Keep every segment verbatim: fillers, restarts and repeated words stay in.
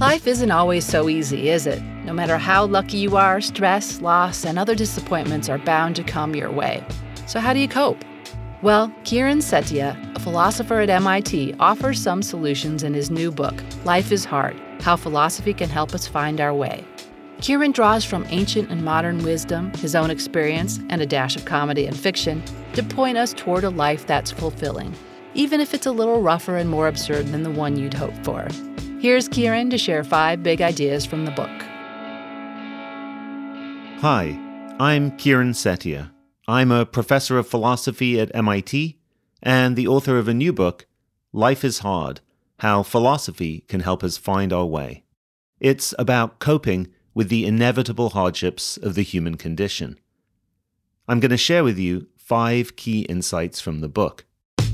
Life isn't always so easy, is it? No matter how lucky you are, stress, loss, and other disappointments are bound to come your way. So how do you cope? Well, Kiran Setia, a philosopher at M I T, offers some solutions in his new book, Life is Hard: How Philosophy Can Help Us Find Our Way. Kiran draws from ancient and modern wisdom, his own experience, and a dash of comedy and fiction to point us toward a life that's fulfilling, even if it's a little rougher and more absurd than the one you'd hoped for. Here's Kiran to share five big ideas from the book. Hi, I'm Kiran Setia. I'm a professor of philosophy at M I T and the author of a new book, Life is Hard: How Philosophy Can Help Us Find Our Way. It's about coping with the inevitable hardships of the human condition. I'm going to share with you five key insights from the book.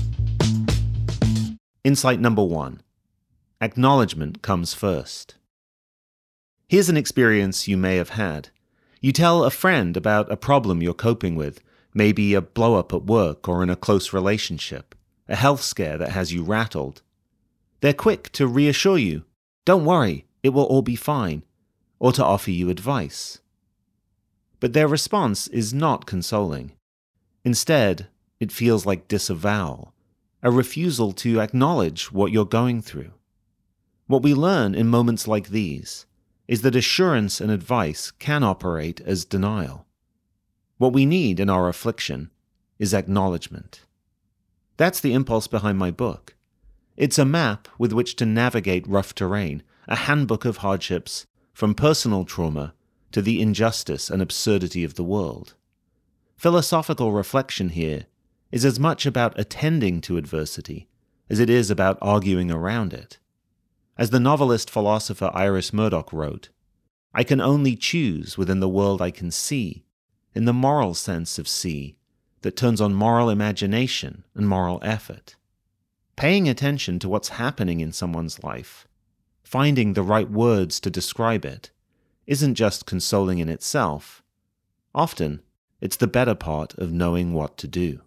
Insight number one. Acknowledgement comes first. Here's an experience you may have had. You tell a friend about a problem you're coping with, maybe a blow-up at work or in a close relationship, a health scare that has you rattled. They're quick to reassure you, don't worry, it will all be fine, or to offer you advice. But their response is not consoling. Instead, it feels like disavowal, a refusal to acknowledge what you're going through. What we learn in moments like these is that assurance and advice can operate as denial. What we need in our affliction is acknowledgement. That's the impulse behind my book. It's a map with which to navigate rough terrain, a handbook of hardships, from personal trauma to the injustice and absurdity of the world. Philosophical reflection here is as much about attending to adversity as it is about arguing around it. As the novelist-philosopher Iris Murdoch wrote, I can only choose within the world I can see, in the moral sense of see, that turns on moral imagination and moral effort. Paying attention to what's happening in someone's life, finding the right words to describe it, isn't just consoling in itself. Often, it's the better part of knowing what to do.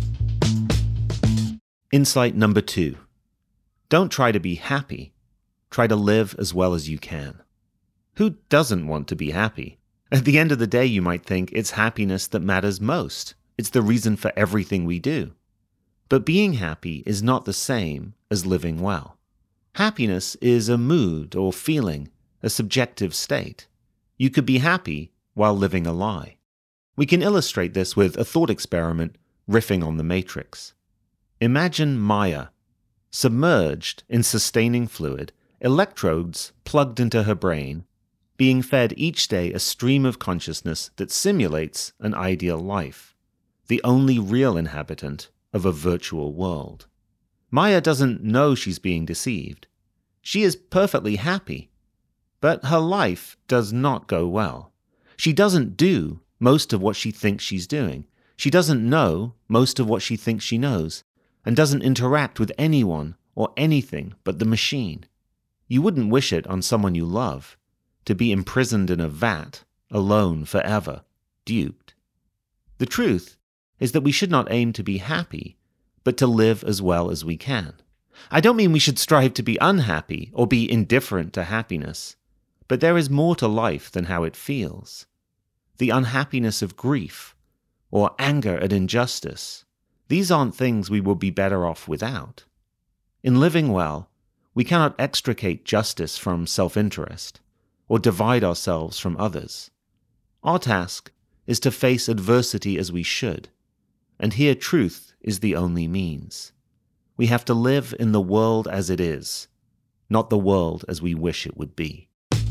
Insight number two. Don't try to be happy. Try to live as well as you can. Who doesn't want to be happy? At the end of the day, you might think it's happiness that matters most. It's the reason for everything we do. But being happy is not the same as living well. Happiness is a mood or feeling, a subjective state. You could be happy while living a lie. We can illustrate this with a thought experiment riffing on the Matrix. Imagine Maya, submerged in sustaining fluid, electrodes plugged into her brain, being fed each day a stream of consciousness that simulates an ideal life, the only real inhabitant of a virtual world. Maya doesn't know she's being deceived. She is perfectly happy, but her life does not go well. She doesn't do most of what she thinks she's doing. She doesn't know most of what she thinks she knows, and doesn't interact with anyone or anything but the machine. You wouldn't wish it on someone you love, to be imprisoned in a vat, alone forever, duped. The truth is that we should not aim to be happy, but to live as well as we can. I don't mean we should strive to be unhappy or be indifferent to happiness, but there is more to life than how it feels. The unhappiness of grief, or anger at injustice, these aren't things we will be better off without. In living well, we cannot extricate justice from self-interest, or divide ourselves from others. Our task is to face adversity as we should, and here truth is the only means. We have to live in the world as it is, not the world as we wish it would be.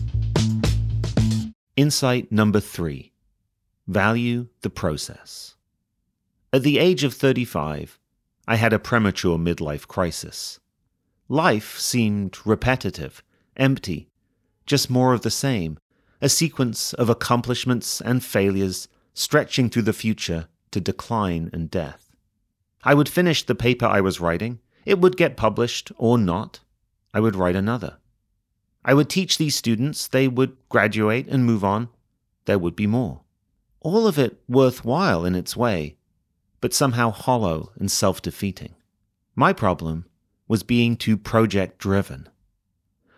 Insight number three. Value the process. At the age of thirty-five, I had a premature midlife crisis. Life seemed repetitive, empty, just more of the same, a sequence of accomplishments and failures stretching through the future to decline and death. I would finish the paper I was writing, it would get published or not, I would write another. I would teach these students, they would graduate and move on, there would be more. All of it worthwhile in its way, but somehow hollow and self-defeating. My problem was being too project-driven.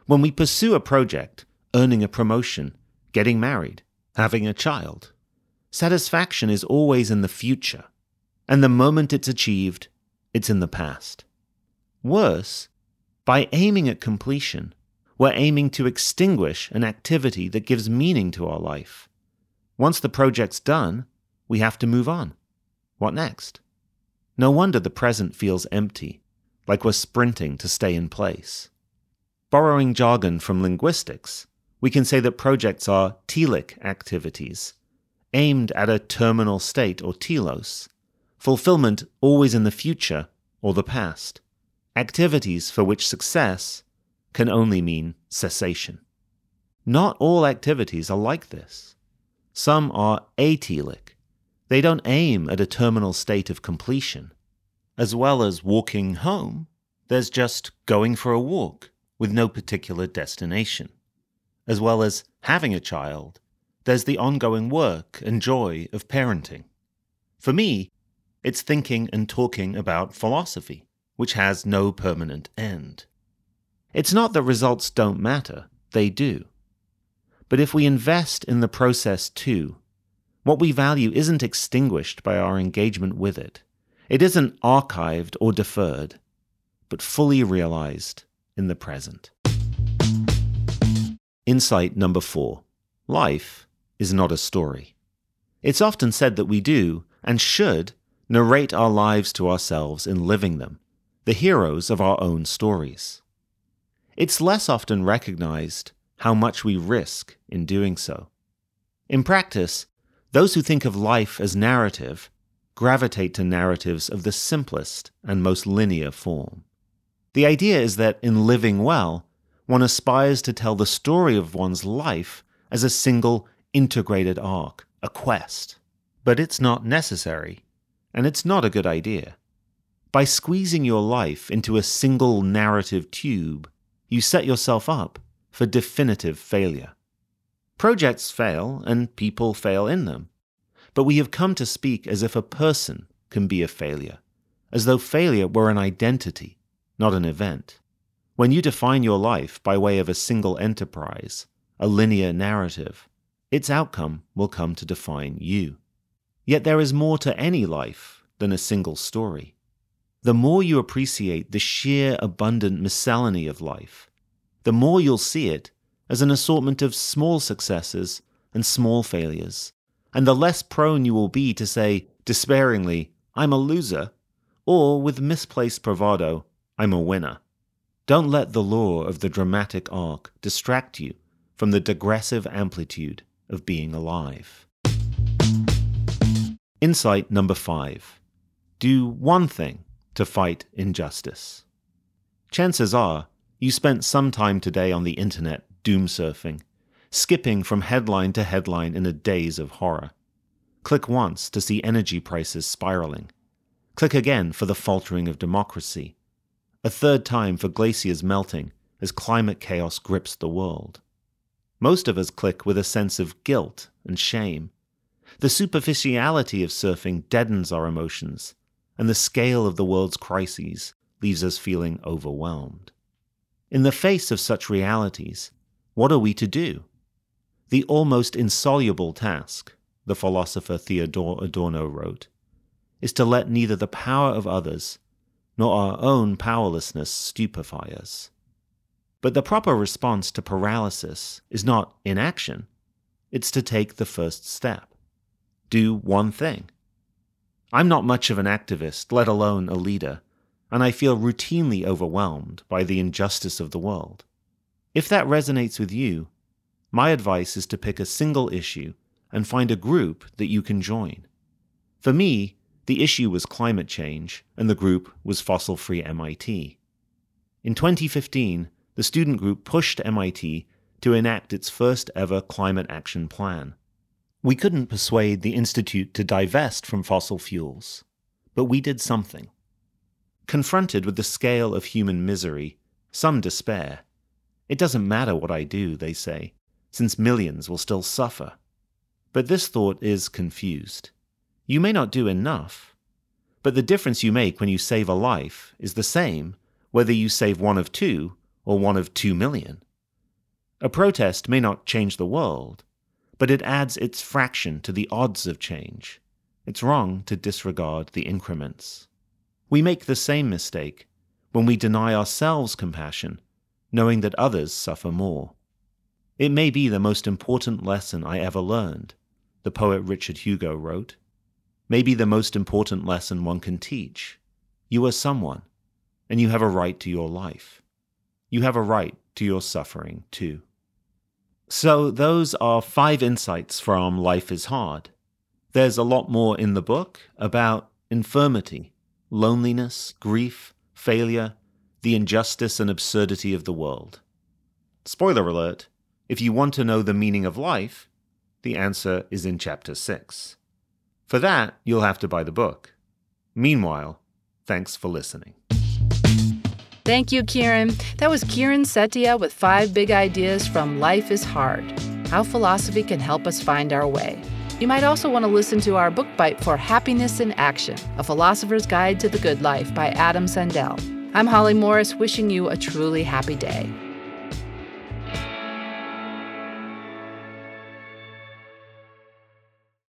When we pursue a project, earning a promotion, getting married, having a child, satisfaction is always in the future, and the moment it's achieved, it's in the past. Worse, by aiming at completion, we're aiming to extinguish an activity that gives meaning to our life. Once the project's done, we have to move on. What next? No wonder the present feels empty, like we're sprinting to stay in place. Borrowing jargon from linguistics, we can say that projects are telic activities, aimed at a terminal state or telos, fulfillment always in the future or the past, activities for which success can only mean cessation. Not all activities are like this. Some are atelic. They don't aim at a terminal state of completion. As well as walking home, there's just going for a walk with no particular destination. As well as having a child, there's the ongoing work and joy of parenting. For me, it's thinking and talking about philosophy, which has no permanent end. It's not that results don't matter, they do. But if we invest in the process too, what we value isn't extinguished by our engagement with it. It isn't archived or deferred, but fully realized in the present. Insight number four. Life is not a story. It's often said that we do, and should, narrate our lives to ourselves in living them, the heroes of our own stories. It's less often recognized how much we risk in doing so. In practice, those who think of life as narrative gravitate to narratives of the simplest and most linear form. The idea is that in living well, one aspires to tell the story of one's life as a single integrated arc, a quest. But it's not necessary, and it's not a good idea. By squeezing your life into a single narrative tube, you set yourself up for definitive failure. Projects fail, and people fail in them. But we have come to speak as if a person can be a failure, as though failure were an identity, not an event. When you define your life by way of a single enterprise, a linear narrative, its outcome will come to define you. Yet there is more to any life than a single story. The more you appreciate the sheer abundant miscellany of life, the more you'll see it as an assortment of small successes and small failures, and the less prone you will be to say despairingly, "I'm a loser," or with misplaced bravado, "I'm a winner." Don't let the lure of the dramatic arc distract you from the digressive amplitude of being alive. Insight number five. Do one thing to fight injustice. Chances are you spent some time today on the internet doom surfing, skipping from headline to headline in a daze of horror. Click once to see energy prices spiraling. Click again for the faltering of democracy. A third time for glaciers melting as climate chaos grips the world. Most of us click with a sense of guilt and shame. The superficiality of surfing deadens our emotions, and the scale of the world's crises leaves us feeling overwhelmed. In the face of such realities, what are we to do? The almost insoluble task, the philosopher Theodor Adorno wrote, is to let neither the power of others nor our own powerlessness stupefy us. But the proper response to paralysis is not inaction, it's to take the first step. Do one thing. I'm not much of an activist, let alone a leader, and I feel routinely overwhelmed by the injustice of the world. If that resonates with you, my advice is to pick a single issue and find a group that you can join. For me, the issue was climate change, and the group was fossil-free M I T. In twenty fifteen, the student group pushed M I T to enact its first ever climate action plan. We couldn't persuade the institute to divest from fossil fuels, but we did something. Confronted with the scale of human misery, some despair. It doesn't matter what I do, they say, since millions will still suffer. But this thought is confused. You may not do enough, but the difference you make when you save a life is the same whether you save one of two or one of two million. A protest may not change the world, but it adds its fraction to the odds of change. It's wrong to disregard the increments. We make the same mistake when we deny ourselves compassion, knowing that others suffer more. It may be the most important lesson I ever learned, the poet Richard Hugo wrote. Maybe the most important lesson one can teach. You are someone, and you have a right to your life. You have a right to your suffering, too. So those are five insights from Life is Hard. There's a lot more in the book about infirmity, loneliness, grief, failure, the injustice and absurdity of the world. Spoiler alert, if you want to know the meaning of life, the answer is in chapter six. For that, you'll have to buy the book. Meanwhile, thanks for listening. Thank you, Kiran. That was Kiran Setia with five big ideas from Life is Hard, How Philosophy Can Help Us Find Our Way. You might also want to listen to our book bite for Happiness in Action, A Philosopher's Guide to the Good Life by Adam Sandell. I'm Holly Morris, wishing you a truly happy day.